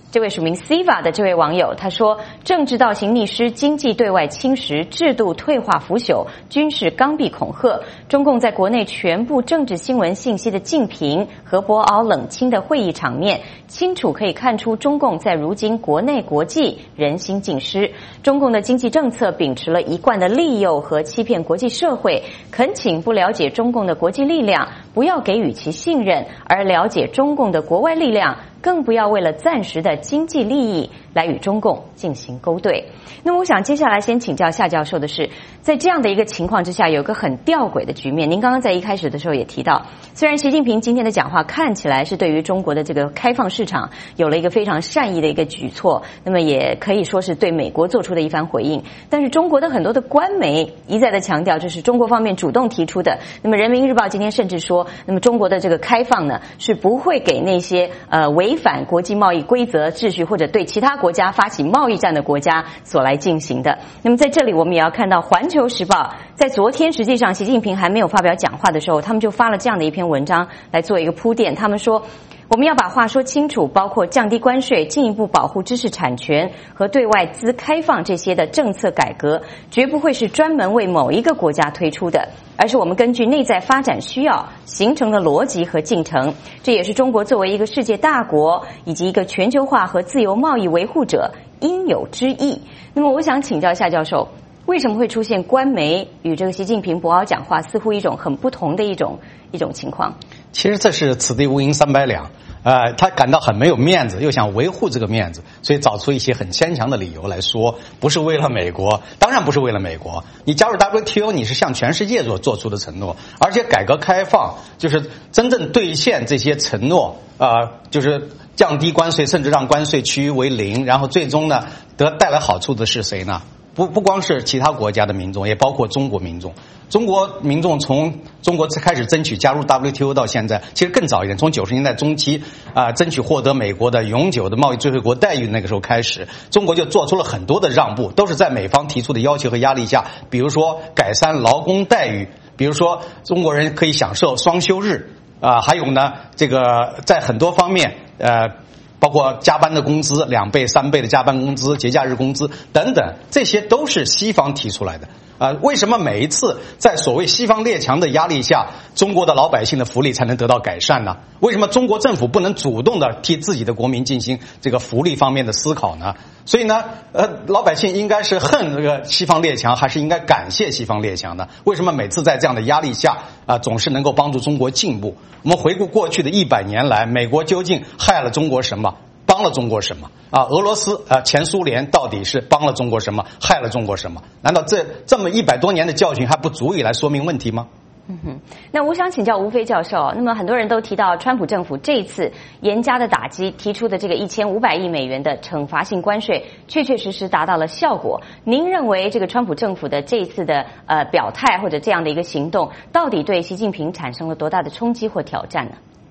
这位署名 Siva 的这位网友他说，政治倒行逆施，经济对外侵蚀，制度退化腐朽，军事刚愎恐吓，中共在国内全部政治新闻信息的竞评和博鳌冷清的会议场面，清楚可以看出中共在如今国内国际人心尽失。中共的经济政策秉持了一贯的利诱和欺骗国际社会，恳请不了解中共的国际力量，不要给予其信任，而了解中共的国外力量，更不要为了暂时的经济利益来与中共进行勾兑。那么我想接下来先请教夏教授的是，在这样的一个情况之下，有个很吊诡的局面。您刚刚在一开始的时候也提到，虽然习近平今天的讲话看起来是对于中国的这个开放市场有了一个非常善意的一个举措，那么也可以说是对美国做出的一番回应，但是中国的很多的官媒一再的强调这是中国方面主动提出的。那么人民日报今天甚至说，那么中国的这个开放呢，是不会给那些呃违反国际贸易规则秩序或者对其他国家发起贸易战的国家所来进行的。那么在这里我们也要看到环球时报在昨天实际上习近平还没有发表讲话的时候，他们就发了这样的一篇文章来做一个铺垫。他们说，我们要把话说清楚，包括降低关税、进一步保护知识产权和对外资开放这些的政策改革，绝不会是专门为某一个国家推出的，而是我们根据内在发展需要形成的逻辑和进程。这也是中国作为一个世界大国以及一个全球化和自由贸易维护者应有之义。那么我想请教夏教授，为什么会出现官媒与这个习近平博鳌讲话似乎一种很不同的一种一种情况？ 其实这是此地无银三百两，呃，他感到很没有面子，又想维护这个面子，所以找出一些很牵强的理由来说，不是为了美国，当然不是为了美国。你加入 W T O， 你是向全世界做做出的承诺，而且改革开放就是真正兑现这些承诺，呃，就是降低关税，甚至让关税趋于为零，然后最终呢，得带来好处的是谁呢？不不光是其他国家的民众，也包括中国民众。中国民众从中国开始争取加入 W T O 到现在，其实更早一点，从九十年代中期啊、呃，争取获得美国的永久的贸易最惠国待遇那个时候开始，中国就做出了很多的让步，都是在美方提出的要求和压力下，比如说改善劳工待遇，比如说中国人可以享受双休日啊、呃，还有呢，这个在很多方面呃。包括加班的工资两倍、三倍的加班工资、节假日工资等等，这些都是西方提出来的。啊、呃，为什么每一次在所谓西方列强的压力下，中国的老百姓的福利才能得到改善呢？为什么中国政府不能主动的替自己的国民进行这个福利方面的思考呢？所以呢，呃，老百姓应该是恨这个西方列强，还是应该感谢西方列强呢？为什么每次在这样的压力下啊、呃，总是能够帮助中国进步？我们回顾过去的一百年来，美国究竟害了中国什么？帮了中国什么啊？俄罗斯啊，前苏联到底是帮了中国什么，害了中国什么？难道这这么一百多年的教训还不足以来说明问题吗？ 嗯哼，那我想请教吴飞教授，那么很多人都提到川普政府这一次严加的打击提出的这个一千五百亿美元的惩罚性关税，确确实实达到了效果。您认为这个川普政府的这一次的呃表态或者这样的一个行动，到底对习近平产生了多大的冲击或挑战呢？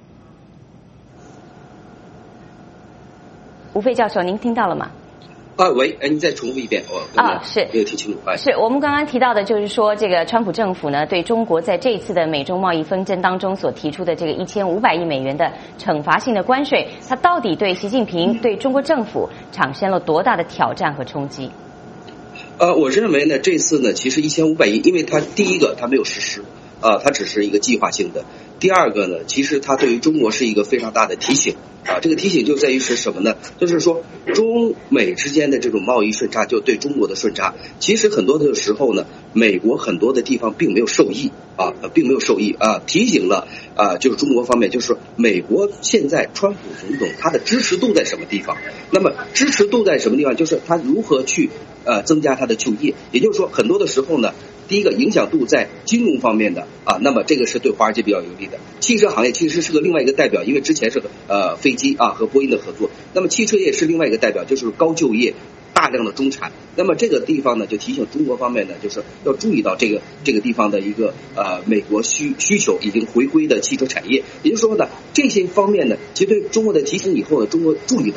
吴飞教授，您听到了吗？ 啊，喂，哎，你再重复一遍，我啊，是没有听清楚。哎， 是我们刚刚提到的，就是说这个川普政府呢，对中国在这一次的美中贸易纷争当中所提出的这个一千五百亿美元的惩罚性的关税，它到底对习近平、对中国政府产生了多大的挑战和冲击？ 呃，我认为呢，这次呢，其实一千五百亿，因为它第一个它没有实施，啊，它只是一个计划性的；第二个呢，其实它对于中国是一个非常大的提醒。啊，这个提醒就在于是什么呢？就是说，中美之间的这种贸易顺差，就对中国的顺差，其实很多的时候呢，美国很多的地方并没有受益啊，并没有受益啊，提醒了啊，就是中国方面，就是说美国现在川普总统他的支持度在什么地方？那么支持度在什么地方？就是他如何去呃增加他的就业，也就是说，很多的时候呢。第一个影响度在金融方面的啊，那么这个是对华尔街比较有利的。汽车行业其实是个另外一个代表，因为之前是呃飞机啊和波音的合作，那么汽车业是另外一个代表，就是高就业、大量的中产。那么这个地方呢，就提醒中国方面呢，就是要注意到这个这个地方的一个呃美国需需求已经回归的汽车产业。也就是说呢，这些方面呢，其实对中国的提醒以后呢，中国注意到了。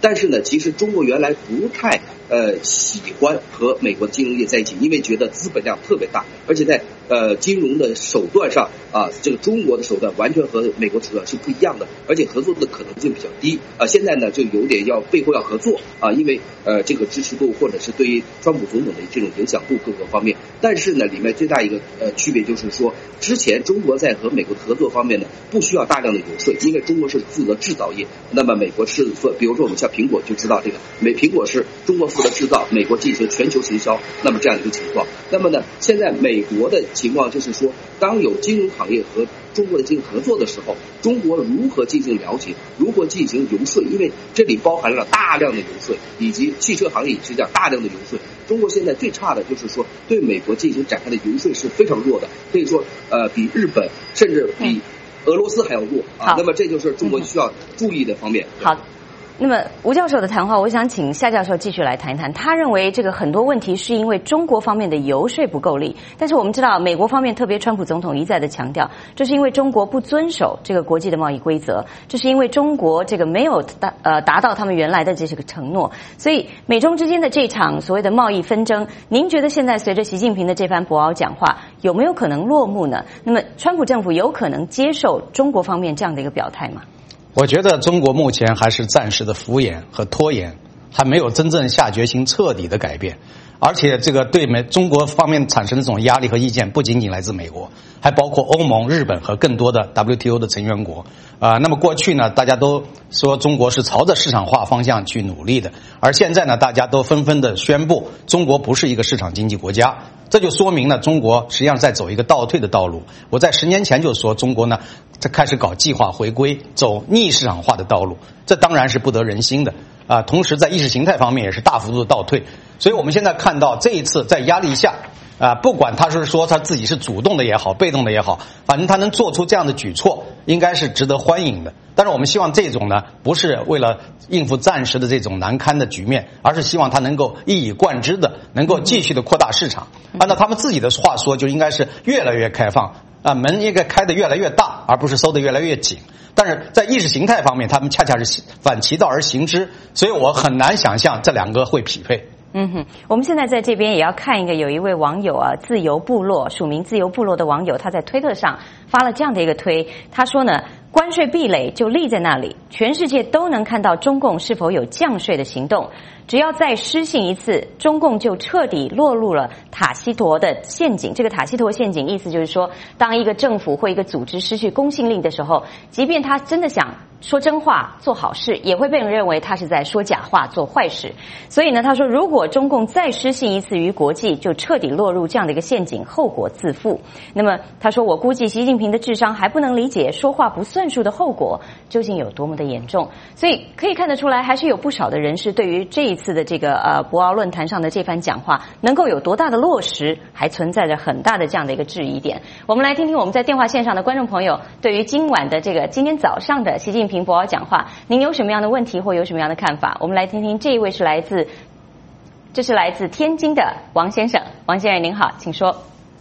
但是呢，其实中国原来不太呃喜欢和美国的金融业在一起，因为觉得资本量特别大，而且在呃金融的手段上啊，这个中国的手段完全和美国手段是不一样的，而且合作的可能性比较低啊。现在呢，就有点要背后要合作啊，因为呃这个支持度或者是对于川普总统的这种影响度各个方面。但是呢，里面最大一个呃区别就是说，之前中国在和美国的合作方面呢，不需要大量的游说，因为中国是负责制造业，那么美国是负，比如说我们像苹果就知道这个，美苹果是中国负责制造，美国进行全球行销，那么这样一个情况。那么呢，现在美国的情况就是说，当有金融行业和中国的进行合作的时候，中国如何进行了解，如何进行游说，因为这里包含了大量的游说，以及汽车行业也是这样大量的游说。中国现在最差的就是说对美国进行展开的游说是非常弱的，可以说呃比日本甚至比俄罗斯还要弱啊。那么这就是中国需要注意的方面。 好。那么吴教授的谈话，我想请夏教授继续来谈一谈。他认为这个很多问题是因为中国方面的游说不够力，但是我们知道美国方面，特别川普总统一再的强调，这是因为中国不遵守这个国际的贸易规则，这是因为中国这个没有达呃达到他们原来的这些个承诺。所以美中之间的这场所谓的贸易纷争，您觉得现在随着习近平的这番博鳌讲话，有没有可能落幕呢？那么川普政府有可能接受中国方面这样的一个表态吗？ 我觉得中国目前还是暂时的敷衍和拖延，还没有真正下决心彻底的改变。而且这个对美中国方面产生的这种压力和意见，不仅仅来自美国，还包括欧盟、日本和更多的 W T O 的成员国。啊、呃，那么过去呢，大家都说中国是朝着市场化方向去努力的，而现在呢，大家都纷纷的宣布中国不是一个市场经济国家，这就说明了中国实际上在走一个倒退的道路。我在十年前就说中国呢，在开始搞计划回归，走逆市场化的道路，这当然是不得人心的啊、呃。同时在意识形态方面也是大幅度的倒退。所以我们现在看到这一次在压力下啊、呃，不管他是说他自己是主动的也好，被动的也好，反正他能做出这样的举措，应该是值得欢迎的。但是我们希望这种呢，不是为了应付暂时的这种难堪的局面，而是希望他能够一以贯之的，能够继续的扩大市场。按照他们自己的话说，就应该是越来越开放啊，门应该开得越来越大，而不是收得越来越紧。但是在意识形态方面，他们恰恰是反其道而行之，所以我很难想象这两个会匹配。 嗯哼，我们现在在这边也要看一个，有一位网友啊，自由部落署名自由部落的网友，他在推特上发了这样的一个推，他说呢，关税壁垒就立在那里，全世界都能看到中共是否有降税的行动，只要再失信一次，中共就彻底落入了塔西佗的陷阱。这个塔西佗陷阱意思就是说，当一个政府或一个组织失去公信力的时候，即便他真的想说真话做好事，也会被人认为他是在说假话做坏事。所以呢，他说如果中共再失信一次于国际，就彻底落入这样的一个陷阱，后果自负。那么他说，我估计习近平的智商还不能理解说话不算数的后果究竟有多么的严重。所以可以看得出来，还是有不少的人士对于这一次的这个呃博鳌论坛上的这番讲话能够有多大的落实，还存在着很大的这样的一个质疑点。我们来听听我们在电话线上的观众朋友对于今晚的这个今天早上的习近平博鳌讲话，您有什么样的问题或有什么样的看法？我们来听听，这一位是来自这是来自天津的王先生。王先生您好，请说。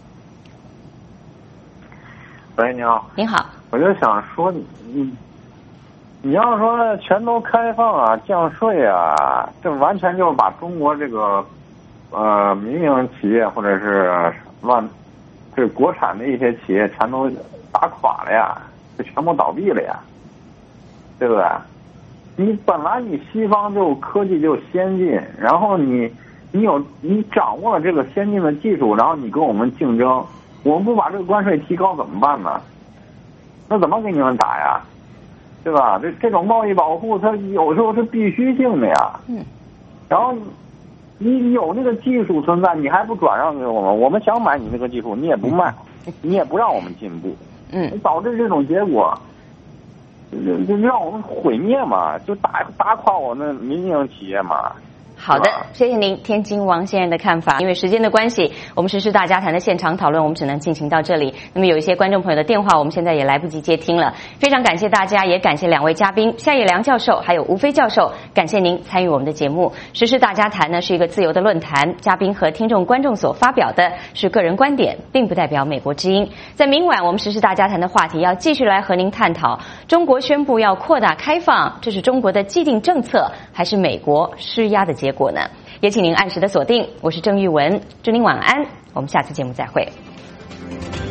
喂，你好。 您好。 我就想说，你你要说全都开放啊、降税啊，这完全就是把中国这个呃民营企业或者是乱这国产的一些企业全都打垮了呀，就全部倒闭了呀，对不对？你本来你西方就科技就先进，然后你你有你掌握了这个先进的技术，然后你跟我们竞争，我们不把这个关税提高怎么办呢？那怎么给你们打呀？对吧？这这种贸易保护它有时候是必须性的呀。 嗯。 然后你有那个技术存在，你还不转让给我们？我们想买你那个技术，你也不卖，你也不让我们进步。 嗯。 导致这种结果，就就让我们毁灭嘛，就打打垮我们民营企业嘛。 好的，谢谢您，天津王先生的看法。因为时间的关系，我们时事大家谈的现场讨论，我们只能进行到这里。那么有一些观众朋友的电话，我们现在也来不及接听了。非常感谢大家，也感谢两位嘉宾夏业良教授还有吴飞教授，感谢您参与我们的节目。时事大家谈呢是一个自由的论坛，嘉宾和听众观众所发表的是个人观点，并不代表美国之音。在明晚我们时事大家谈的话题要继续来和您探讨：中国宣布要扩大开放，这是中国的既定政策，还是美国施压的结果呢？也请您按时的锁定，我是郑玉文，祝您晚安，我们下次节目再会。